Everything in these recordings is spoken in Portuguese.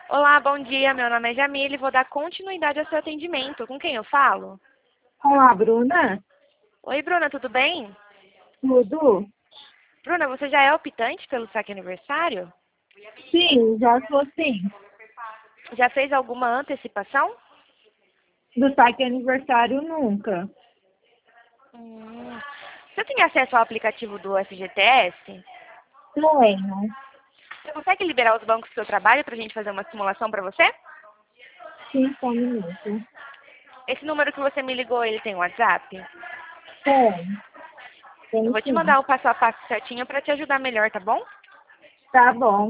Olá, bom dia. Meu nome é Jamile e vou dar continuidade ao seu atendimento. Com quem eu falo? Olá, Bruna. Oi, Bruna, tudo bem? Tudo? Bruna, você já é optante pelo saque aniversário? Sim, já sou sim. Já fez alguma antecipação? Do saque aniversário nunca. Hum. Você tem acesso ao aplicativo do FGTS? Tenho. Você consegue liberar os bancos do seu trabalho para a gente fazer uma simulação para você? Sim, só um minuto. Esse número que você me ligou, ele tem WhatsApp? Tenho. Eu Tenho vou te sim. mandar o passo a passo certinho para te ajudar melhor, tá bom? Tá bom.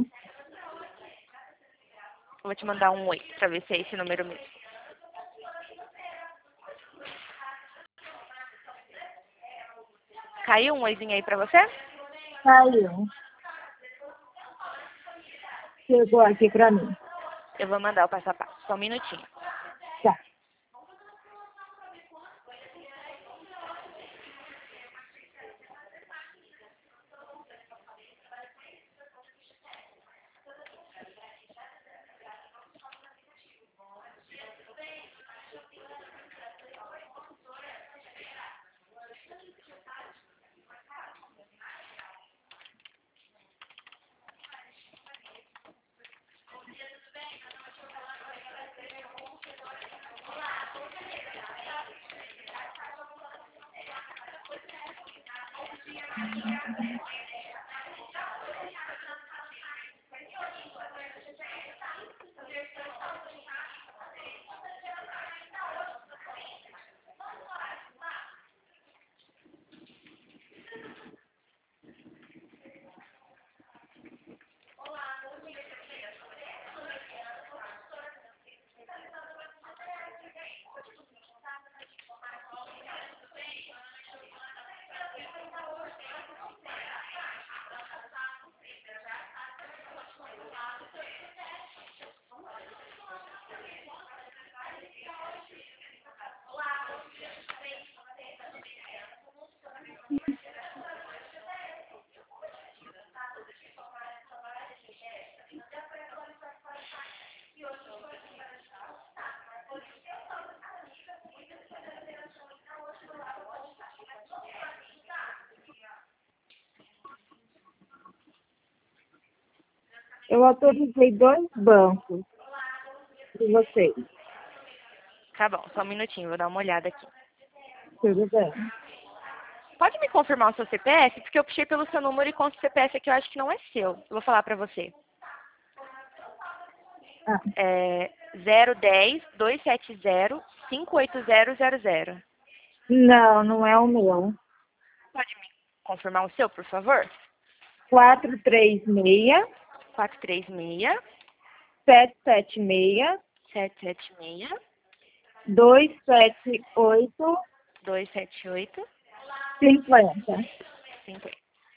Eu vou te mandar um oi para ver se é esse número mesmo. Caiu um oizinho aí para você? Saiu. Chegou aqui pra mim. Eu vou mandar o passo a passo. Só um minutinho. Tá. Eu autorizei 2 bancos de vocês. Tá bom, só um minutinho, vou dar uma olhada aqui. Tudo bem. Pode me confirmar o seu CPF? Porque eu puxei pelo seu número e com o CPF aqui eu acho que não é seu. Eu vou falar pra você. Ah, É 010-270-58000. não, não é o meu. Pode me confirmar o seu, por favor? 436 436 776 776 278 278 50. 50.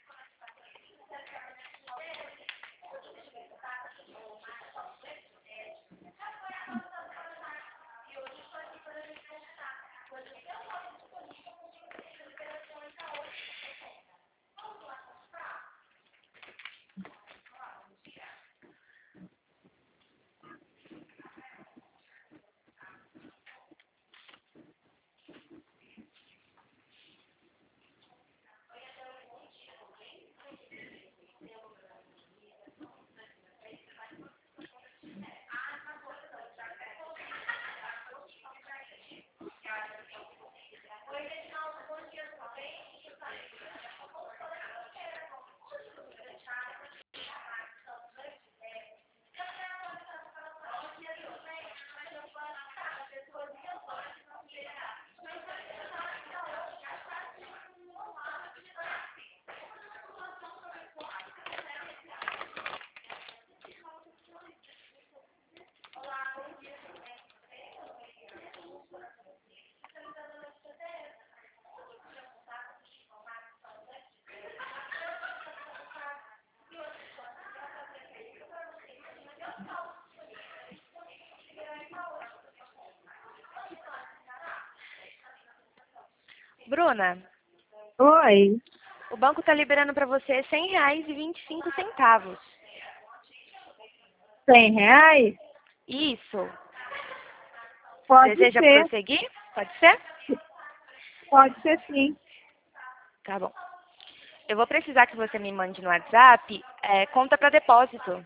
Bruna, Oi, o banco tá liberando pra você R$ 100,25. R$ 100? Isso. Pode Deseja ser, prosseguir? Pode ser? pode ser sim. Tá bom. Eu vou precisar que você me mande no WhatsApp conta para depósito.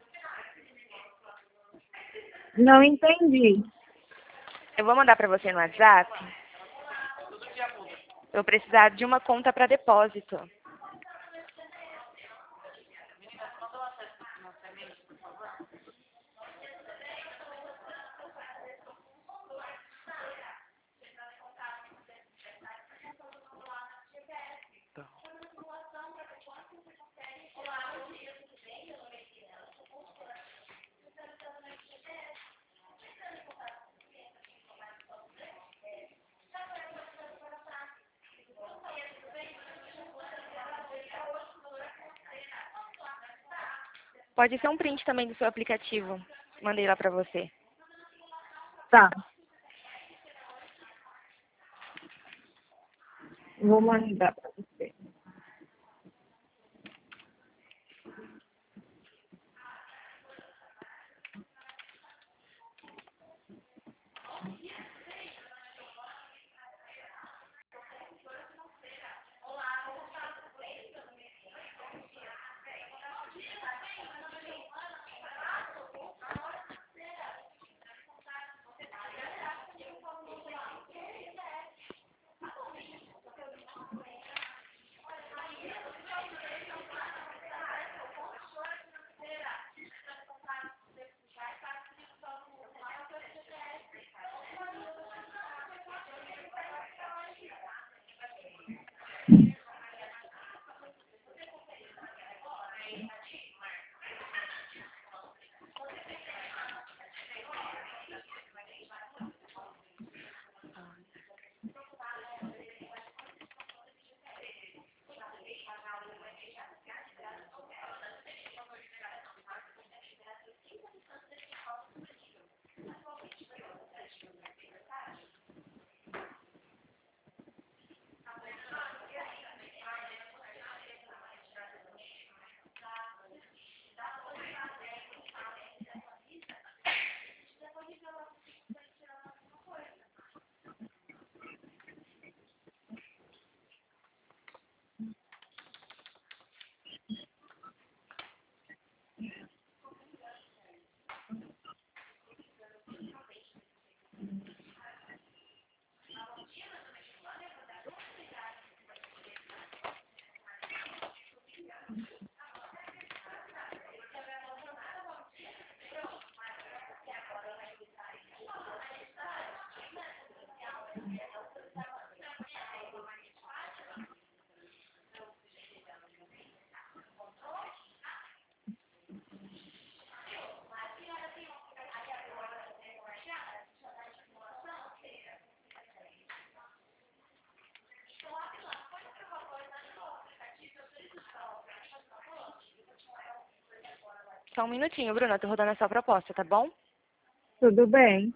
Não entendi. Eu vou mandar para você no WhatsApp. Eu vou precisar de uma conta para depósito. Pode ser um print também do seu aplicativo. Mandei lá para você. Tá. Vou mandar para você. Só um minutinho, Bruna. Eu tô rodando a sua proposta, tá bom? Tudo bem.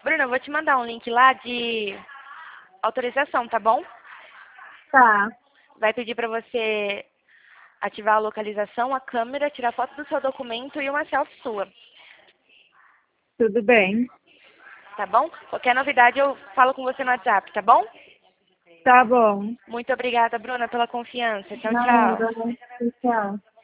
Bruna, eu vou te mandar um link lá de autorização, tá bom? Tá, Vai pedir para você ativar a localização, a câmera, tirar foto do seu documento e uma selfie sua, tudo bem. tá bom? Qualquer novidade eu falo com você no WhatsApp, tá bom? Tá bom. Muito obrigada, Bruna, pela confiança. Tchau, Nada, tchau. tchau.